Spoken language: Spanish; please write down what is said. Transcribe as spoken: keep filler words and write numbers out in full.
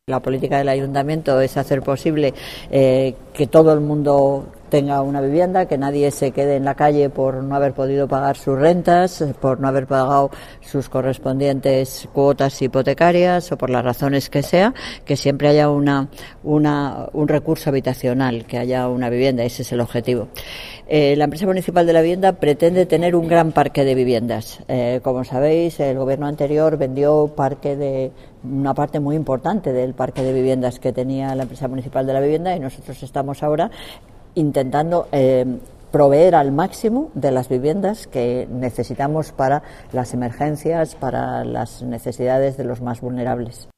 La política del ayuntamiento es hacer posible eh, que todo el mundo tenga una vivienda, que nadie se quede en la calle por no haber podido pagar sus rentas, por no haber pagado sus correspondientes cuotas hipotecarias o por las razones que sea, que siempre haya una, una, un recurso habitacional, que haya una vivienda, ese es el objetivo. Eh, la empresa municipal de la vivienda pretende tener un gran parque de viviendas. Eh, como sabéis, el gobierno anterior vendió parque de una parte muy importante del parque de viviendas que tenía la empresa municipal de la vivienda y nosotros estamos ahora intentando eh, proveer al máximo de las viviendas que necesitamos para las emergencias, para las necesidades de los más vulnerables.